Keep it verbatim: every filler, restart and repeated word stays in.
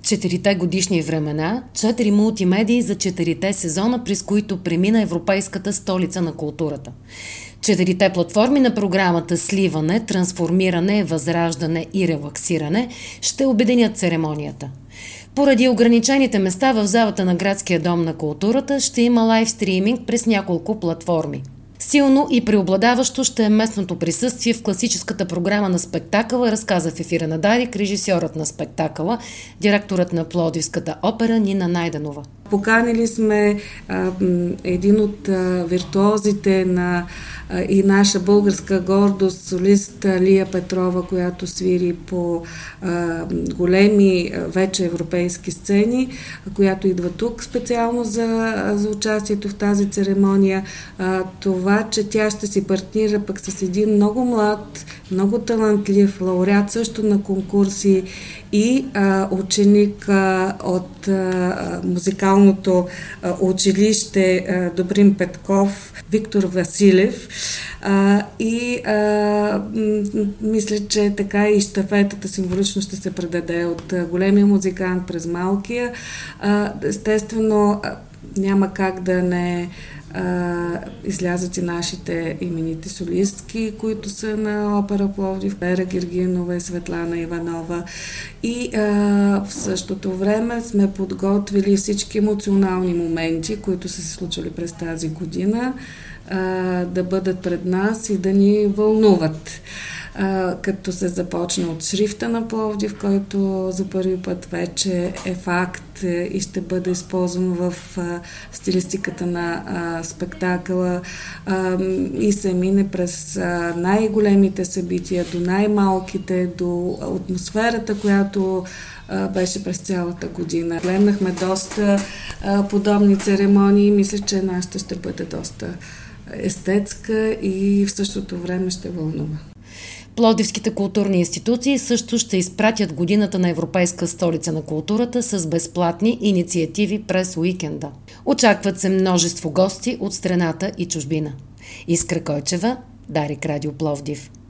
Четирите годишни времена, четири мултимедии за четирите сезона, през които премина Европейската столица на културата. Четирите платформи на програмата Сливане, трансформиране, възраждане и релаксиране ще обединят церемонията. Поради ограничените места в залата на Градския дом на културата ще има лайв стриминг през няколко платформи. Силно и преобладаващо ще е местното присъствие в класическата програма на спектакъла, разказа в ефира на Дарик режисьорът на спектакъла, директорът на Пловдивската опера Нина Найденова. Поканили сме а, един от а, виртуозите на а, и наша българска гордост, солист Лия Петрова, която свири по а, големи а, вече европейски сцени, а, която идва тук специално за, за участието в тази церемония. А, това, че тя ще си партнира пък с един много млад, много талантлив лауреат също на конкурси и а, ученик а, от а, музикалното а, училище а, Добрин Петков, Виктор Василев. А, и а, м- мисля, че така и щафетата символично ще се предаде от а, големия музикант през малкия. А, естествено, а, няма как да не Uh, излязат и нашите именити солистки, които са на опера Пловдив, Вера Гергинова и Светлана Иванова. И uh, в същото време сме подготвили всички емоционални моменти, които са се случили през тази година, uh, да бъдат пред нас и да ни вълнуват. Uh, като се започне от шрифта на Пловдив, който за първи път вече е факт и ще бъде използван в uh, стилистиката на uh, спектакъла uh, и се мине през uh, най-големите събития до най-малките, до атмосферата, която uh, беше през цялата година. Гледнахме доста uh, подобни церемонии и мисля, че нашата ще бъде доста естетска и в същото време ще вълнува. Пловдивските културни институции също ще изпратят годината на Европейска столица на културата с безплатни инициативи през уикенда. Очакват се множество гости от страната и чужбина. Искра Койчева, Дарик Радио Пловдив.